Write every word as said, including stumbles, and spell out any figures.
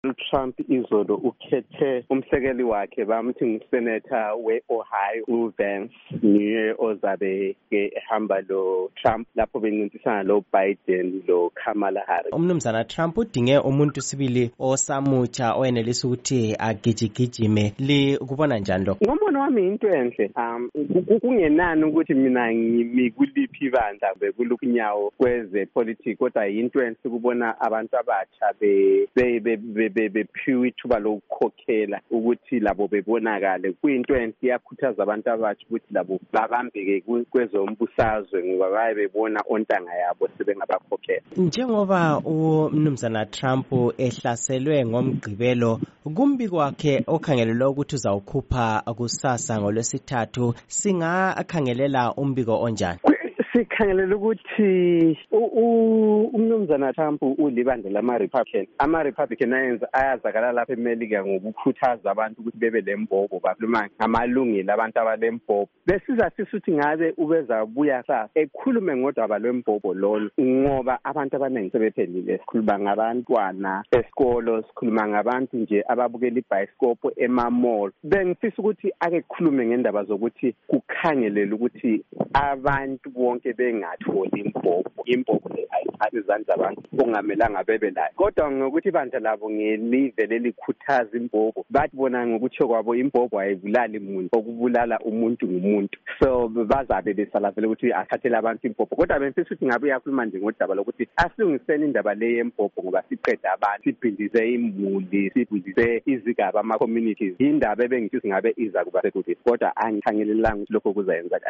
Trump izolo ukhethe umsekeli wakhe bamthi ngusenator we-Ohio uVance niye ozabe ehamba lo Trump lapho bencintisana lo Biden lo Kamala Harris. Umnumzana Trump udinge umuntu sibili osamutsha oyenelisa ukuthi agijigijime. Li kubona njani lokho? Ngombono wami into enhle. Um kungenani ukuthi mina ngimi kuliphi ibandla bekulunyawo kweze politics kodwa into enhle kubona abantu abatsha be bephiwe ithuba lokukhokhela ukuthi labo bebonakale. Kuyinto enhle iyakhuthaza abantu abatsha ukuthi labo babambeke kwezombusazwe ngoba baye bebona ontanga yabo sebengabakhokhela. Njengoba umnumzana Trump ehlaselwe ngomgqibelo, kumbi kwakhe okhangelelwe ukuthi uzawukhupha kusasa ngolwesithathu, singakhangelela umbiko onjani? Sikhangelela ukuthi umnumzana Trump ulibandla lama-Republican. Ama-Republican ayenza ayazakala lapha eMelika ngokukhuthaza abantu ukuthi bebe lembobo bakhuluma ngamalungelo abantu abalembobo. Besiza sisuthi ngabe ubeza buya sasa ekhulume ngodaba lwembobo lolo ngoba abantu abaningi sebephelile. Sikhuluma ngabantwana esikolo, sikhuluma ngabantu nje ababukela ibhayisikopho ema-mall. Bengifisa ukuthi ake khulume ngendaba zokuthi kukhangelele ukuthi abantu bonke bengatholi imbobo. Imbobo le ayithathi izandla abantu ongamelanga bebe layo. Kodwa ngokuthi ibandla labo ngelive lelikhuthaza imbobo, bathi bona ngokuthi kwabo imbobo ayibulali umuntu, okubulala umuntu ngumuntu. So bazabe besalavela ukuthi athathele abantu imbobo. Kodwa bemfisa ukuthi ngabe uyakhuluma nje ngodaba lokuthi asilungiseni indaba le yembobo ngoba siqeda abantu, sibhindize imuli, sibhindize izigaba ama-communities. Indaba ebengifisa ngabe iza kuba sekude. Kodwa angikhangelelanga lokho kuzayenza.